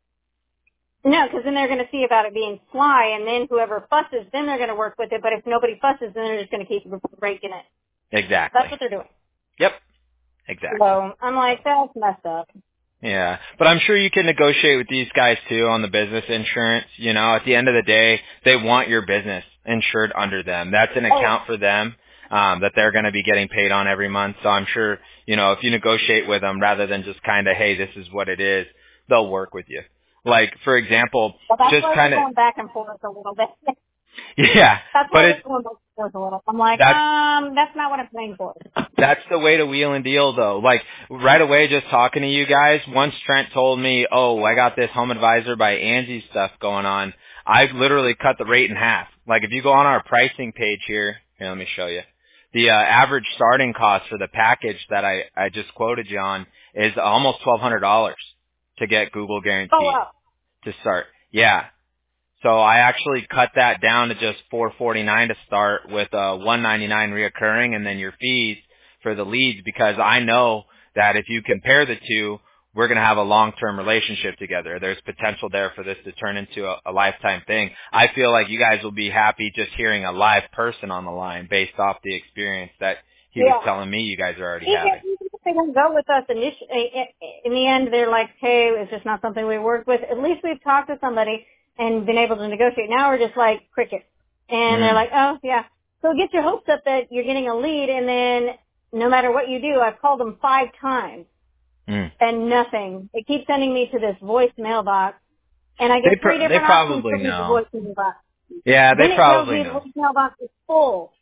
No, because then they're going to see about it being sly, and then whoever fusses, then they're going to work with it. But if nobody fusses, then they're just going to keep breaking it. Exactly. That's what they're doing. Yep. Exactly. So I'm like, that's messed up. Yeah, but I'm sure you can negotiate with these guys too on the business insurance. You know, at the end of the day, they want your business insured under them. That's an account for them that they're going to be getting paid on every month. So I'm sure, you know, if you negotiate with them rather than just kind of, hey, this is what it is, they'll work with you. Like, for example, just kind of going back and forth a little bit. Yeah, that's but it's going back and forth a little. I'm like, that's not what I'm paying for. That's the way to wheel and deal, though. Like, right away, just talking to you guys, once Trent told me, "Oh, I got this Home Advisor by Angie stuff going on," I literally cut the rate in half. Like, if you go on our pricing page here, let me show you. The average starting cost for the package that I just quoted you on is almost $1,200 to get Google Guaranteed to start. Yeah. So I actually cut that down to just $449 to start with $199 reoccurring and then your fees for the leads, because I know that if you compare the two, we're going to have a long-term relationship together. There's potential there for this to turn into a lifetime thing. I feel like you guys will be happy just hearing a live person on the line based off the experience that he was telling me you guys are already having. Even if they don't go with us initially, in the end, they're like, hey, it's just not something we work with. At least we've talked to somebody and been able to negotiate. Now we're just like crickets. And they're like, oh, yeah. So get your hopes up that you're getting a lead, and then no matter what you do, I've called them 5 times, and nothing. They keep sending me to this voicemail box, and I get 3 different options for the voicemail box. Yeah, they probably know. The voicemail box is full.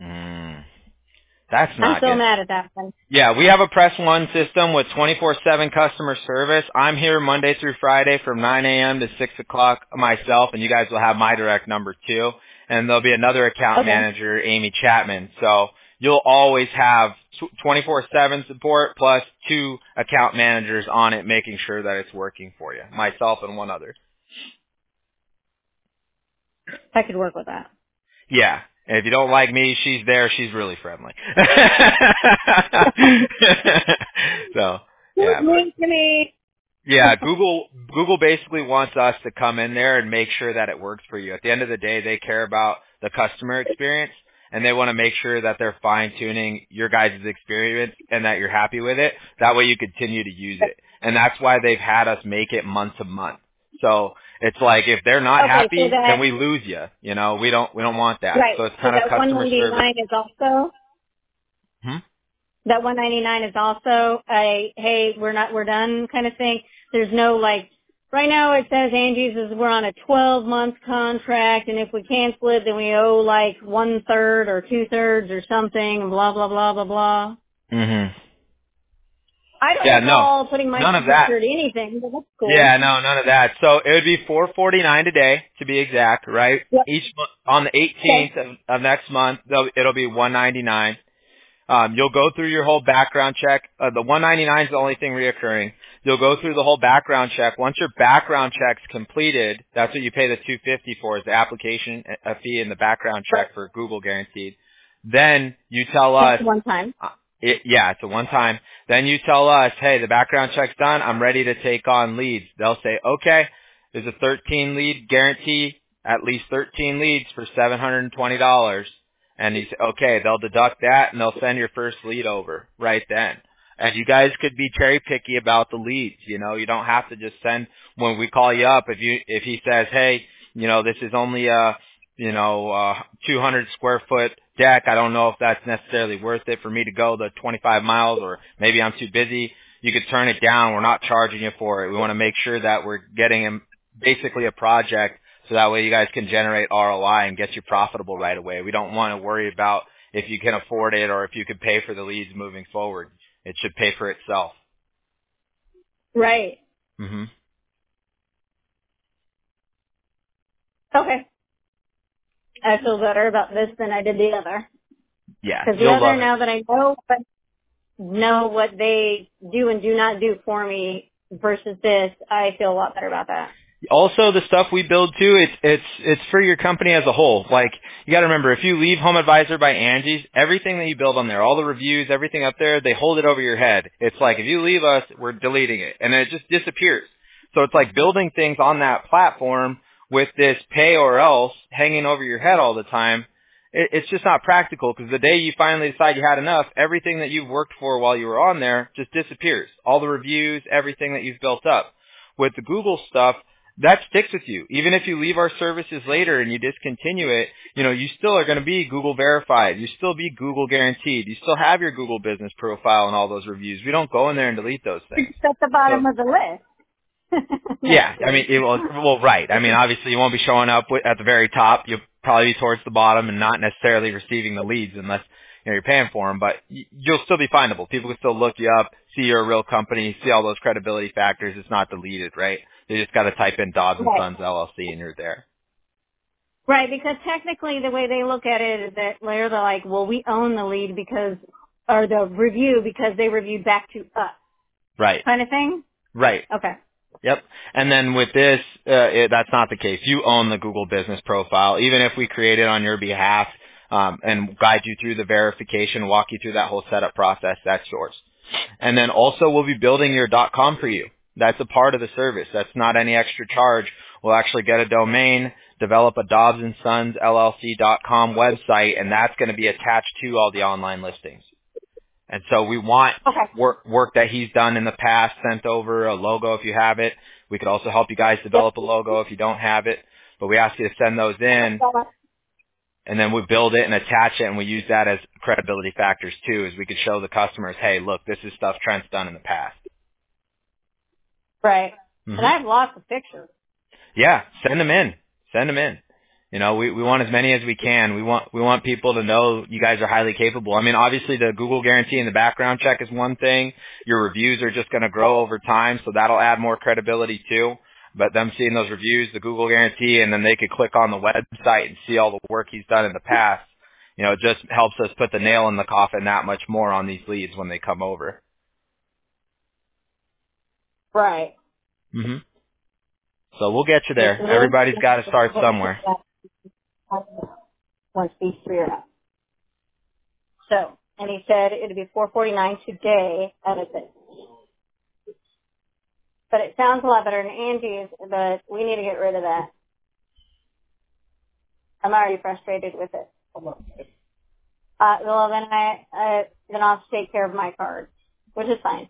That's not good. I'm so mad at that one. Yeah, we have a Press One system with 24/7 customer service. I'm here Monday through Friday from 9 a.m. to 6 o'clock myself, and you guys will have my direct number too. And there'll be another account manager, Amy Chapman. So you'll always have 24/7 support plus 2 account managers on it, making sure that it's working for you. Myself and one other. I could work with that. Yeah. And if you don't like me, she's there. She's really friendly. So, yeah. Yeah, Google basically wants us to come in there and make sure that it works for you. At the end of the day, they care about the customer experience, and they want to make sure that they're fine-tuning your guys' experience and that you're happy with it. That way you continue to use it. And that's why they've had us make it month to month. So it's like if they're not happy, then we lose you. You know, we don't want that. Right. So it's kind of customer service. Is also that $199 is also a hey, we're done kind of thing. There's no like right now it says Angie's is we're on a 12-month contract, and if we cancel it, then we owe like 1/3 or 2/3 or something, and blah blah blah blah blah. I don't recall putting my signature to anything, but that's cool. Yeah, no, none of that. So it would be $449 today, to be exact, right? Yep. Each on the 18th of next month, it'll be $199. You'll go through your whole background check. The $199 is the only thing reoccurring. You'll go through the whole background check. Once your background check's completed, that's what you pay the $250 for, is the application fee and the background check for Google Guaranteed. Then you tell us. That's one time. It's a one time. Then you tell us, hey, the background check's done. I'm ready to take on leads. They'll say, okay, there's a 13 lead guarantee, at least 13 leads for $720. And you say, okay, they'll deduct that and they'll send your first lead over right then. And you guys could be cherry picky about the leads. You know, you don't have to just send when we call you up. If he says, hey, you know, this is only a 200 square foot deck. I don't know if that's necessarily worth it for me to go the 25 miles, or maybe I'm too busy. You could turn it down. We're not charging you for it. We want to make sure that we're getting basically a project so that way you guys can generate ROI and get you profitable right away. We don't want to worry about if you can afford it or if you could pay for the leads moving forward. It should pay for itself. Right. Mhm. Okay. I feel better about this than I did the other. Yeah, Because the you'll other, love it. now that I know what they do and do not do for me versus this, I feel a lot better about that. Also, the stuff we build too, it's for your company as a whole. Like, you got to remember, if you leave Home Advisor by Angie's, everything that you build on there, all the reviews, everything up there, they hold it over your head. It's like, if you leave us, we're deleting it, and it just disappears. So it's like building things on that platform with this pay or else hanging over your head all the time. It's just not practical, because the day you finally decide you had enough, everything that you've worked for while you were on there just disappears. All the reviews, everything that you've built up. With the Google stuff, that sticks with you. Even if you leave our services later and you discontinue it, you still are going to be Google verified. You still be Google guaranteed. You still have your Google business profile and all those reviews. We don't go in there and delete those things. It's at the bottom of the list. Yeah, I mean, right. I mean, obviously you won't be showing up at the very top. You'll probably be towards the bottom and not necessarily receiving the leads unless you're paying for them, but you'll still be findable. People can still look you up, see you're a real company, see all those credibility factors. It's not deleted, right? They just got to type in Dobbs and Sons LLC and you're there. Right, because technically the way they look at it is that they're like, well, we own the lead or the review because they reviewed back to us. Right. Kind of thing? Right. Okay. Yep. And then with this, that's not the case. You own the Google business profile. Even if we create it on your behalf, and guide you through the verification, walk you through that whole setup process, that's yours. And then also we'll be building your .com for you. That's a part of the service. That's not any extra charge. We'll actually get a domain, develop a Dobbs and Sons LLC.com website, and that's going to be attached to all the online listings. And so we want work that he's done in the past sent over, a logo if you have it. We could also help you guys develop a logo if you don't have it. But we ask you to send those in, and then we build it and attach it, and we use that as credibility factors too, as we could show the customers, hey, look, this is stuff Trent's done in the past. Right. Mm-hmm. And I have lots of pictures. Yeah, send them in. Send them in. We want as many as we can. We want people to know you guys are highly capable. I mean, obviously the Google guarantee and the background check is one thing. Your reviews are just going to grow over time, so that'll add more credibility too. But them seeing those reviews, the Google guarantee, and then they could click on the website and see all the work he's done in the past. It just helps us put the nail in the coffin that much more on these leads when they come over. Right. Mm-hmm. So we'll get you there. Everybody's got to start somewhere. Once these three are up. So, and he said it'd be $449 today out of it. But it sounds a lot better than Angie's, but we need to get rid of that. I'm already frustrated with it. Well, then then I'll have to take care of my card, which is fine.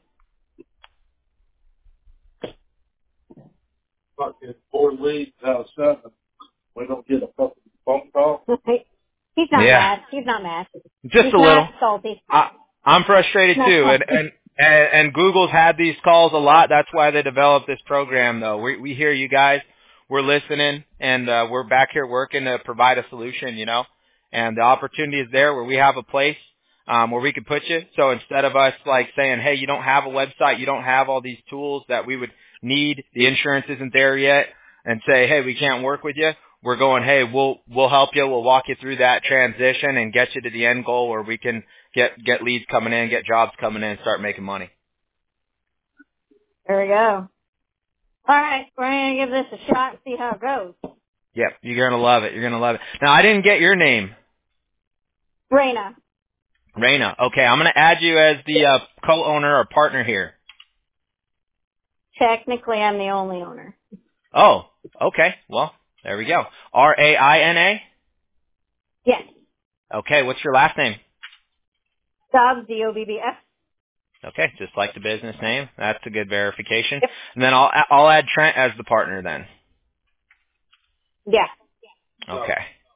Fucking 4 leads out of 7. We don't get a fucking phone call. He's not mad. He's not mad. Just He's a little. Not salty. I'm frustrated too, and Google's had these calls a lot. That's why they developed this program, though. We hear you guys. We're listening, and we're back here working to provide a solution, And the opportunity is there where we have a place where we can put you. So instead of us like saying, hey, you don't have a website, you don't have all these tools that we would need, the insurance isn't there yet, and say, hey, we can't work with you. We're going, hey, we'll help you. We'll walk you through that transition and get you to the end goal where we can get leads coming in, get jobs coming in, and start making money. There we go. All right, we're going to give this a shot and see how it goes. Yep, you're going to love it. You're going to love it. Now, I didn't get your name. Raina. Okay, I'm going to add you as the co-owner or partner here. Technically, I'm the only owner. Oh, okay. Well, there we go. Raina? Yes. Okay, what's your last name? Dobbs, D-O-B-B-S. Okay, just like the business name. That's a good verification. Yep. And then I'll add Trent as the partner then. Yeah. Okay.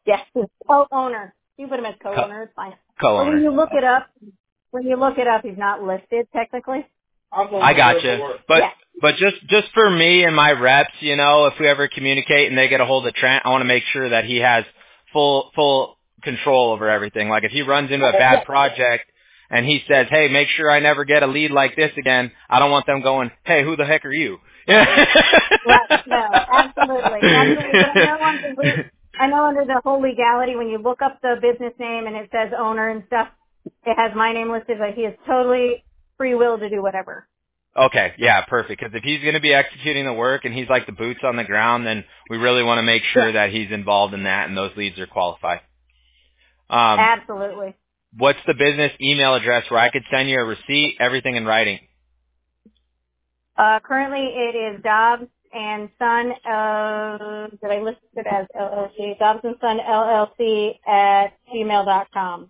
Yes. Co-owner. You put him as co-owner. It's fine. But Co-owner. when you look it up, he's not listed technically. I gotcha. But just for me and my reps, you know, if we ever communicate and they get a hold of Trent, I want to make sure that he has full control over everything. Like if he runs into a bad project and he says, "Hey, make sure I never get a lead like this again," I don't want them going, "Hey, who the heck are you?" Right. No, absolutely. But I know under the whole legality, when you look up the business name and it says owner and stuff, it has my name listed, but he is totally free will to do whatever. Okay, yeah, perfect. Because if he's going to be executing the work and he's like the boots on the ground, then we really want to make sure that he's involved in that and those leads are qualified. Absolutely. What's the business email address where I could send you a receipt, everything in writing? Currently it is Dobbs and Son, did I list it as LLC? Dobbs and Son LLC at gmail.com.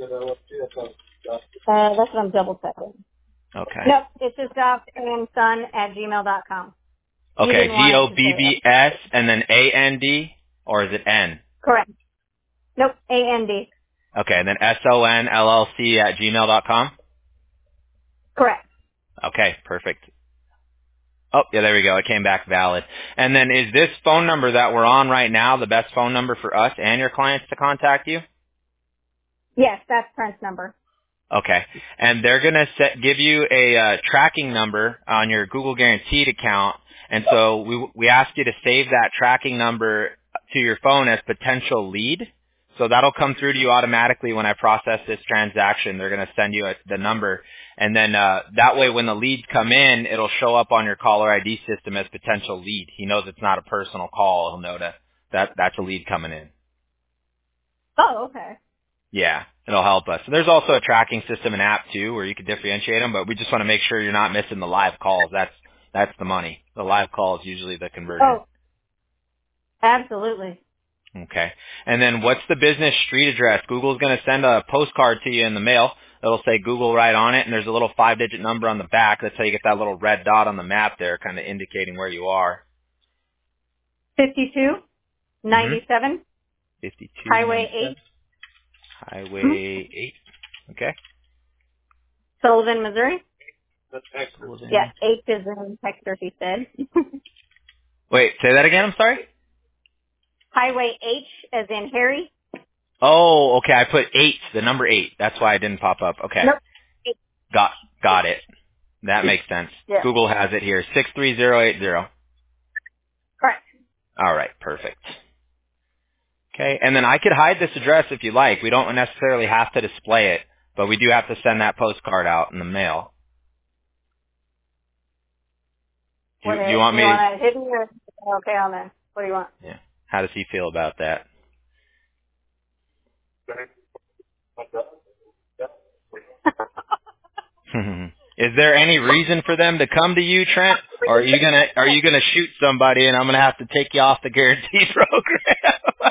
That's what I'm double checking. Okay. Nope, it's just Dobbs and Son at gmail.com. Okay, DOBBS and then AND, or is it N? Correct. Nope, AND. Okay, and then SONLLC at gmail.com? Correct. Okay, perfect. Oh, yeah, there we go. It came back valid. And then is this phone number that we're on right now the best phone number for us and your clients to contact you? Yes, that's Trent's number. Okay. And they're going to give you a tracking number on your Google Guaranteed account. And so we ask you to save that tracking number to your phone as potential lead. So that'll come through to you automatically when I process this transaction. They're going to send you the number. And then that way when the leads come in, it'll show up on your caller ID system as potential lead. He knows it's not a personal call. He'll know that's a lead coming in. Oh, okay. Yeah, it'll help us. And there's also a tracking system and app too where you can differentiate them, but we just want to make sure you're not missing the live calls. That's the money. The live call is usually the conversion. Oh, absolutely. Okay. And then what's the business street address? Google's going to send a postcard to you in the mail. It'll say Google right on it, and there's a little 5-digit number on the back. That's how you get that little red dot on the map there, kind of indicating where you are. 5297. 52. Highway 8. Highway 8. Okay. Sullivan, Missouri. Sullivan. Yeah, 8 is in Texas, he said. Wait, say that again? I'm sorry? Highway H as in Harry. Oh, okay. I put 8, the number 8. That's why it didn't pop up. Okay. Nope. Got it. That makes sense. Yeah. Google has it here. 63080. Correct. All right. Perfect. Okay. And then I could hide this address if you like. We don't necessarily have to display it, but we do have to send that postcard out in the mail. Do you want me? You want it hidden or okay on there? What do you want? Yeah. How does he feel about that? Is there any reason for them to come to you, Trent? Or are you gonna shoot somebody and I'm gonna have to take you off the guarantee program?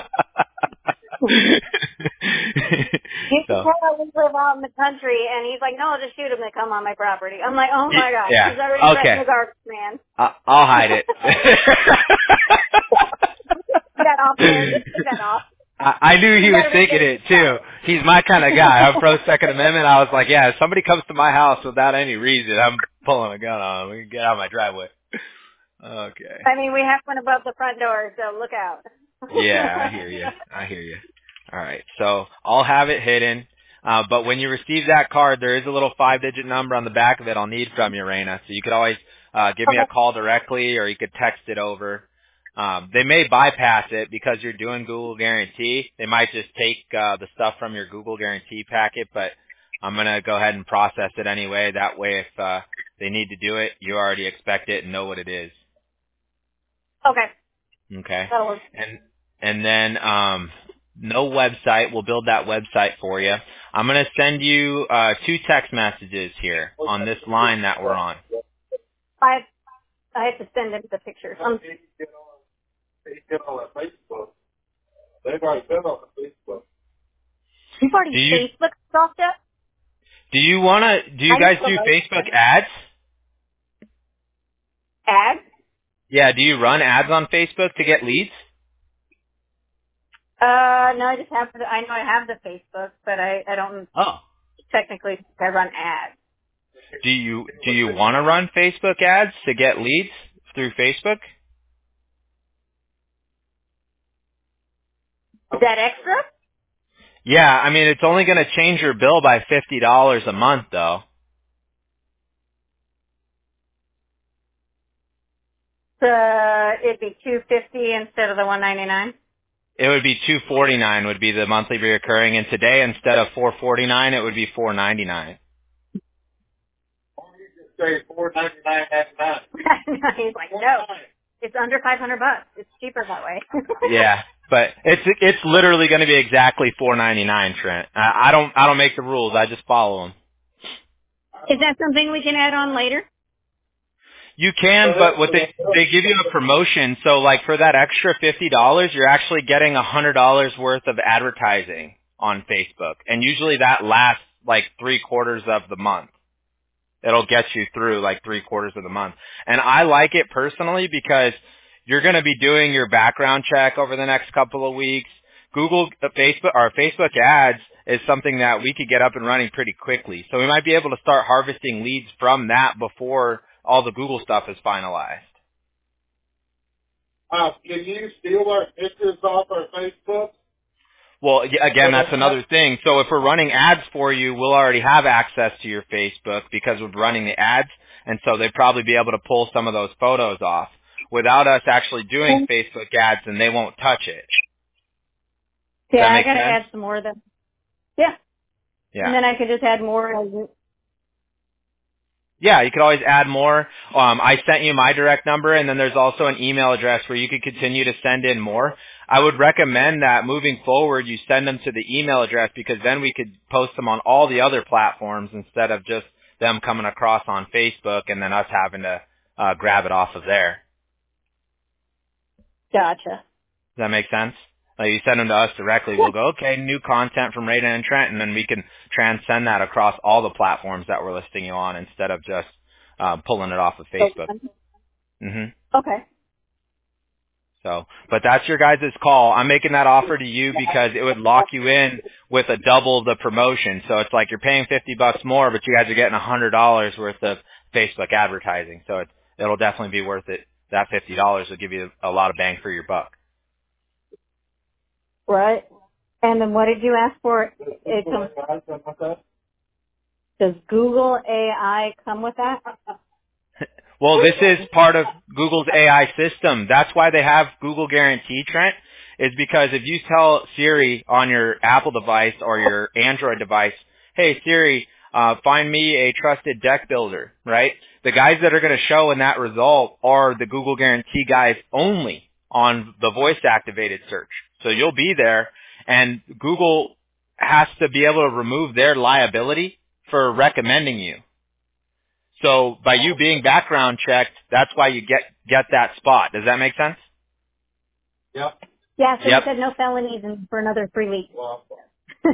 You can tell we live out in the country, and he's like, "No, just shoot them. They come on my property." I'm like, "Oh my gosh, yeah. he's already threatened the guards, man." I'll hide it. That off there. Just take that off. I knew he was thinking it too. He's my kind of guy. I'm pro Second Amendment. I was like, yeah, if somebody comes to my house without any reason, I'm pulling a gun on them. We can get out of my driveway. Okay. I mean, we have one above the front door, so look out. Yeah, I hear you. All right. So I'll have it hidden. But when you receive that card, there is a little 5-digit number on the back of it I'll need from you, Raina. So you could always give me a call directly or you could text it over. They may bypass it because you're doing Google Guarantee. They might just take the stuff from your Google Guarantee packet, but I'm going to go ahead and process it anyway. That way, if they need to do it, you already expect it and know what it is. Okay. Okay. That'll work. And then no website. We'll build that website for you. I'm going to send you 2 text messages here on this line that we're on. I have to send him the pictures. They've already been on the Facebook. You've already Facebook stalked it? Do you guys do Facebook ads? Ads? Yeah, do you run ads on Facebook to get leads? No, I just have I know I have the Facebook, but I don't Oh. technically I run ads. Do you want to run Facebook ads to get leads through Facebook? Is that extra? Yeah, I mean it's only going to change your bill by $50 a month though. It'd be $250 instead of the $199. It would be $249 would be the monthly reoccurring, and today instead of $449 it would be $499. Say $4.99 at night. He's like, no, it's under $500. It's cheaper that way. Yeah, but it's literally going to be exactly $4.99, Trent. I don't make the rules. I just follow them. Is that something we can add on later? You can, but what they give you a promotion. So like for that extra $50, you're actually getting $100 worth of advertising on Facebook, and usually that lasts like 3/4 of the month. It'll get you through like 3/4 of the month. And I like it personally because you're going to be doing your background check over the next couple of weeks. Facebook ads is something that we could get up and running pretty quickly. So we might be able to start harvesting leads from that before all the Google stuff is finalized. Can you steal our pictures off our Facebook? Well, again, that's another thing. So if we're running ads for you, we'll already have access to your Facebook because we're running the ads, and so they'd probably be able to pull some of those photos off. Without us actually doing Facebook ads, then they won't touch it. Yeah, I gotta add some more of them. Yeah. Yeah. And then I could just add more. Yeah, you could always add more. I sent you my direct number, and then there's also an email address where you could continue to send in more. I would recommend that moving forward you send them to the email address because then we could post them on all the other platforms instead of just them coming across on Facebook and then us having to grab it off of there. Gotcha. Does that make sense? Like you send them to us directly, we'll go, okay, new content from Raiden and Trent, and then we can transcend that across all the platforms that we're listing you on instead of just pulling it off of Facebook. Okay. So, but that's your guys' call. I'm making that offer to you because it would lock you in with a double the promotion. So it's like you're paying $50 more, but you guys are getting $100 worth of Facebook advertising. So it'll definitely be worth it. That $50 will give you a lot of bang for your buck. Right. And then what did you ask for? Does Google AI come with that? Well, this is part of Google's AI system. That's why they have Google Guarantee, Trent, is because if you tell Siri on your Apple device or your Android device, hey, Siri, find me a trusted deck builder, right? The guys that are going to show in that result are the Google Guarantee guys only on the voice-activated search. So you'll be there, and Google has to be able to remove their liability for recommending you. So by you being background checked, that's why you get that spot. Does that make sense? Yep. Yeah, so you said no felonies for another 3 weeks. Well, No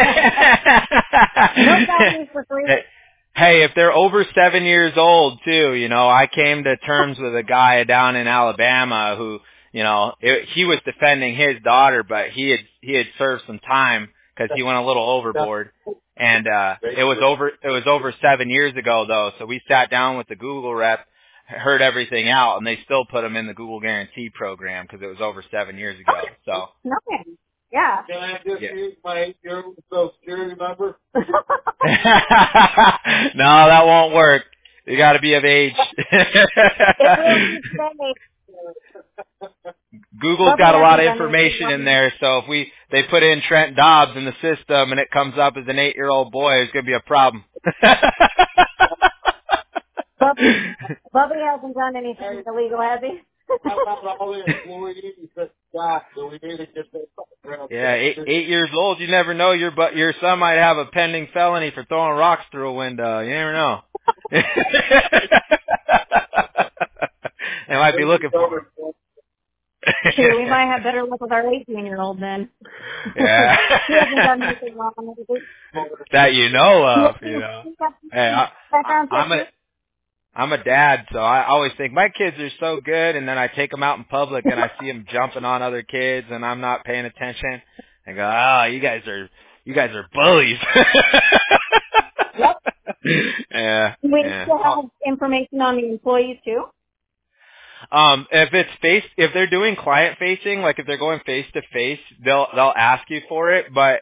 felonies for 3 weeks. Hey, if they're over 7 years old too, I came to terms with a guy down in Alabama who, he was defending his daughter, but he had served some time because he went a little overboard. And it was over 7 years ago though, so we sat down with the Google rep, heard everything out, and they still put him in the Google Guarantee program because it was over 7 years ago. So. Okay. Yeah. Can I just use my 8-year-old Social Security number? No, that won't work. You got to be of age. Google's got a lot of information in there, so if they put in Trent Dobbs in the system and it comes up as an 8-year-old boy, it's going to be a problem. Bubby hasn't done anything illegal, has he? How about all the employees that got, so we need to get that background. Yeah, 8 years old, you never know. Your son might have a pending felony for throwing rocks through a window. You never know. They might be looking for him. Sure, we might have better luck with our 18-year-old then. Yeah. He hasn't done anything wrong. That you know of, Hey, I'm a dad, so I always think my kids are so good, and then I take them out in public and I see them jumping on other kids, and I'm not paying attention. I go, "Oh, you guys are bullies." Yep. Yeah. We Yeah. still have information on the employees too. If they're doing client facing, like if they're going face to face, they'll ask you for it. But